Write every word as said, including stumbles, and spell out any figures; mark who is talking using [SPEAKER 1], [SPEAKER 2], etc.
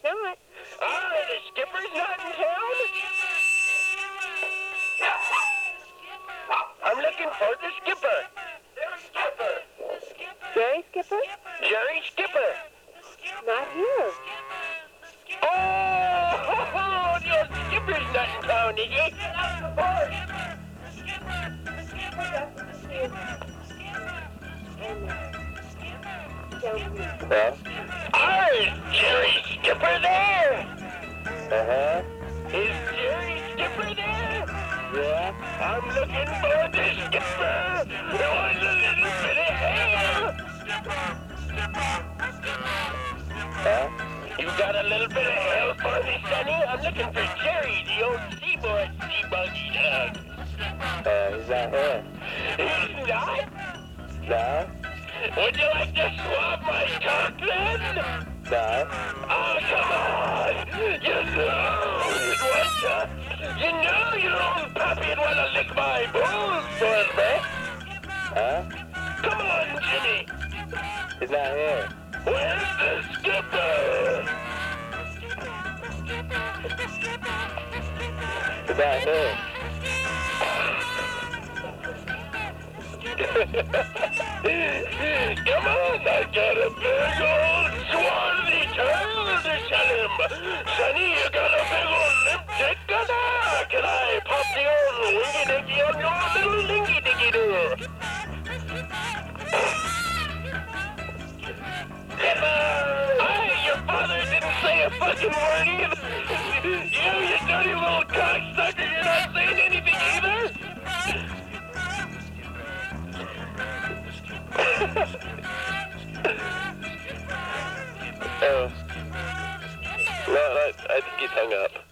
[SPEAKER 1] not.
[SPEAKER 2] Ah, the skipper's not in town? I'm looking for the skipper.
[SPEAKER 1] Jerry Skipper?
[SPEAKER 2] Jerry Skipper.
[SPEAKER 1] Not here.
[SPEAKER 2] Oh, the old skipper's not in town, is he?
[SPEAKER 1] Well?
[SPEAKER 2] Ah, is Jerry Skipper there?
[SPEAKER 1] Uh-huh.
[SPEAKER 2] Is Jerry Skipper there?
[SPEAKER 1] Yeah?
[SPEAKER 2] I'm looking for the skipper. There was a little bit of hair.
[SPEAKER 1] Huh?
[SPEAKER 2] You got a little bit of hair for me, Sonny? I'm looking for Jerry, the old seaboard sea buggy dog.
[SPEAKER 1] Uh, he's not here.
[SPEAKER 2] He's not?
[SPEAKER 1] No?
[SPEAKER 2] Would you like to swab my cock then?
[SPEAKER 1] No?
[SPEAKER 2] Oh, come on! You know you'd want to. You know your own puppy'd want to lick my balls for me.
[SPEAKER 1] Huh?
[SPEAKER 2] Come on, Jimmy.
[SPEAKER 1] He's not here.
[SPEAKER 2] Where's the skipper?
[SPEAKER 1] He's not here.
[SPEAKER 2] Come on, I got a big old swarthy turtle to sell him. Sonny, you got a big old limp dick, can I? Can I pop the old wingy-dingy on your little dingy-dingy-doo? Hey, your father didn't say a fucking word either. You, you dirty little cocksucker, you're not saying anything either?
[SPEAKER 1] Oh. No, I, I think he's hung up.